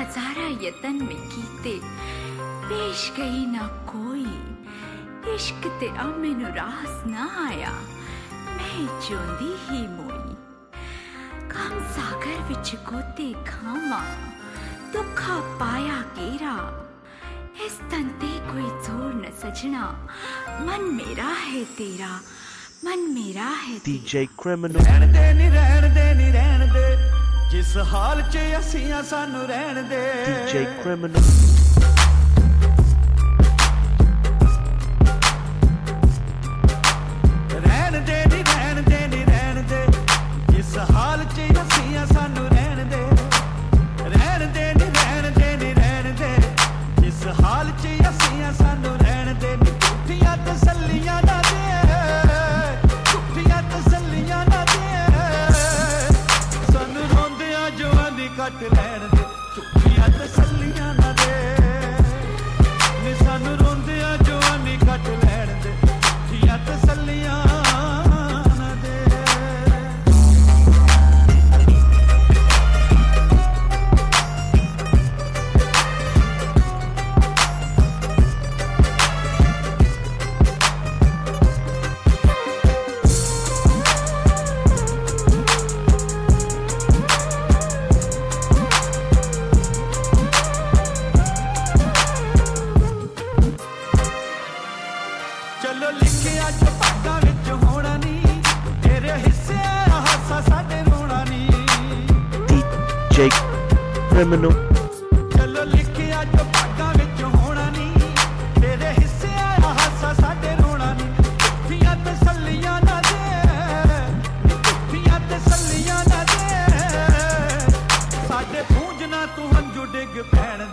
हजारा यतन में कीते, पेश गई ना कोई। इश्क तेरा मैनू रास ना आया, मैं चोंदी ही मोई। काम सागर विच गोते खावा, दुखा पाया केरा। इस तन ते कोई जोर न सजना, मन मेरा है तेरा, मन मेरा है DJ Criminal। रहन दे नी रहन दे नी रहन दे, जिस हाल च असियां सानू रहन दे। DJ Criminal। रहन दे नी रहन दे नी रहन दे, जिस हाल च असियां सानू रहन दे। रहन दे नी रहन दे नी रहन दे, जिस हाल च असियां सानू रहन दे। झूठियां तसल्लियां ना दे, झूठियां तसल्लियां ना दे, सानू रोंदियां जवानी कट लैण दे। झूठियां तसल्लियां ना दे, नी सानू रोंदियां जवानी कट लैण दे। झूठियां तसल्लियां ना दे। चलो लिखिया जो भागां विच होना नी, तेरे हिस्से हासा साडे रोना नी। DJ Criminal। चलो लिखिया जो भागां विच होना नी, तेरे हिस्से हासा साडे रोना नी। झूठियां तसल्लियां ना दे, झूठियां तसल्लियां ना दे, साडे पूंजना तू हंजू डिग पैण